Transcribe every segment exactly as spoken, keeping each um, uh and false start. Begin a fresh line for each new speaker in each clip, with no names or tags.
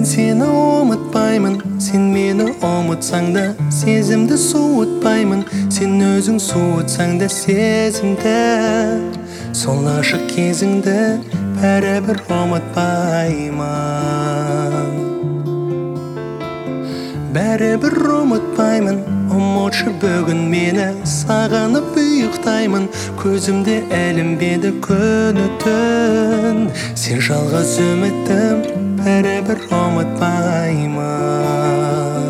seni ұмытпаймын, сен мені ұмытсаң да сезімді суытпаймын, сен өзің суытсаң да сезімді, сол ашық кезіңді бәрібір ұмытпаймын. Бәрібір ұмытпаймын, ұмытшы бүгін мені, сағынып ұйықтаймын, көзімде ілінбеді күні түн, сен жалғыз үмітім, бәрібір ұмытпаймын.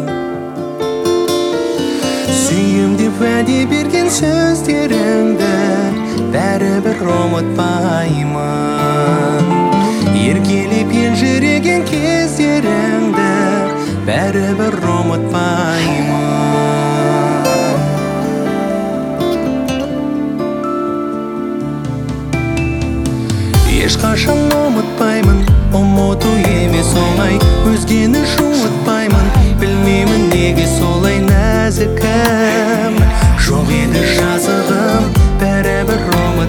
Сүйем деп уәде берген сөздеріңді бәрібір ұмытпаймын. Еркелеп елжіреген кездеріңді бәрібір ұмытпаймын. Ешқашан ұмытпаймын, ұмыту емес оңай, өзгені жуытпаймын, білмеймін неге солай нәзікім, жоқ еді жазығым, бәрібір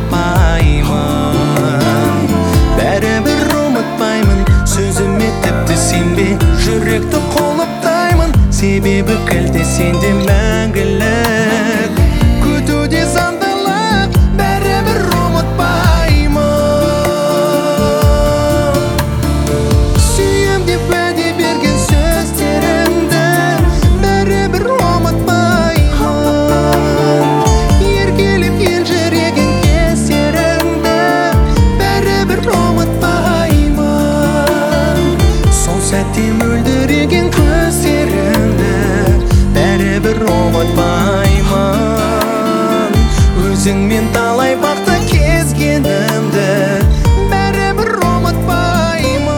ұмытпаймын. Бәрібір ұмытпаймын, сөзіме тіпті сенбе, жүректі қолыптаймын, себебі кілті сенде мәңгілік, күтуде заңдылық, бәрібір ұмытпаймын. Сүйем деп уәде берген сөздеріңді бәрібір ұмытпаймын. Еркелеп елжіреген кездеріңді бәрібір ұмытпаймын. Сол сәтте мөлдіреген көздеріңді бәрібір ұмытпаймын. Өзіңмен талай бақты кезгенімді бәрібір ұмытпаймын.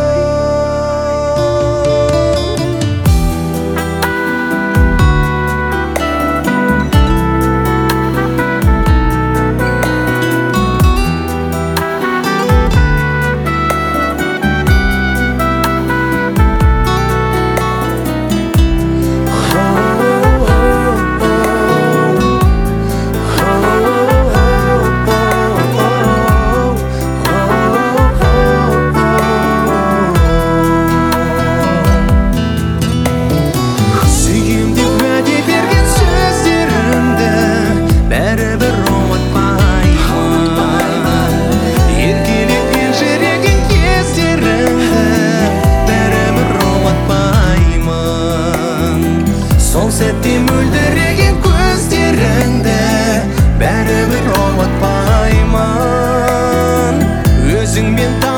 Сол сәтте мөлдіреген көздеріңді бәрібір ұмытпаймын. Өзіңмен